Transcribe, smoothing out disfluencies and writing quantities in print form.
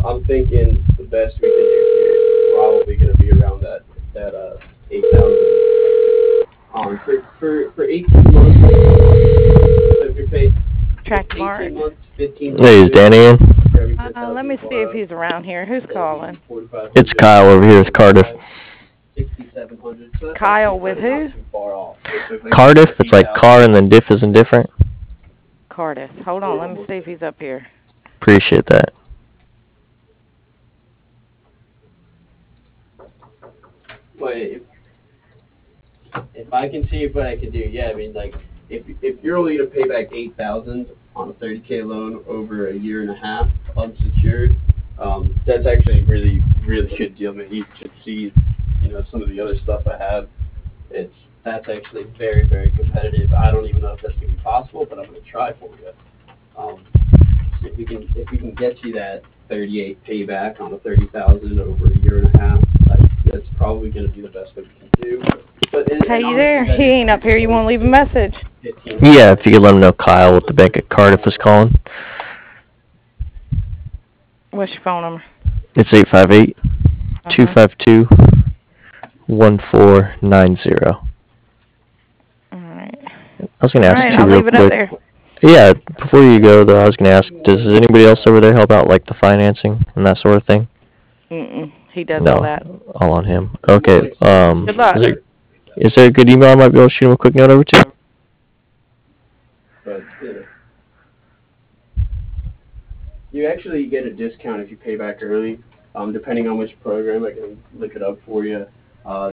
I'm thinking the best we can do here is probably going to be around that 8,000 for 18 months. So if you're paid Track 18 Mart. months, 15 Hey, is hundred Danny in? for every Let 10,000 you me see if borrow, he's around here. Who's that'd be calling? It's 4,500 Kyle over here with Cardiff. 45, 6,700. So that's actually Kyle with kind of not who? too far off. So if I give you Cardiff, the it's like 8,000 car and then diff isn't different. Cardiff. Hold on, let me see almost if there. he's up here. Appreciate that. But if I can see what I can do, yeah, I mean, like, if you're only gonna pay back 8,000 on a 30K loan over a year and a half, unsecured, that's actually a really good deal. I mean, you should see, some of the other stuff I have. That's actually very competitive. I don't even know if that's gonna be possible, but I'm gonna try for you. Um, if we can get you that 38 payback on a 30,000 over a year and a half, that's probably going to be the best that we can do. But Hey, and you honestly, there? that He is ain't up pretty here. You close want to leave a to message? 1,500 Yeah, if you right could let now. him know Kyle with the bank 1,500 at Cardiff before is calling. What's your phone number? It's 858 Uh-huh. 252 1490. All right. I was All gonna ask right, too I'll real leave it up quick. there. Yeah, before you go though, I was gonna ask, does anybody else over there help out like the financing and that sort of thing? Mm-mm. He does all that. No, all on him. Okay. Nice. Good Good deal. luck. Is there a good email I might be able to shoot him a quick note over to? But you actually get a discount if you pay back early. Depending on which program, I can look it up for you.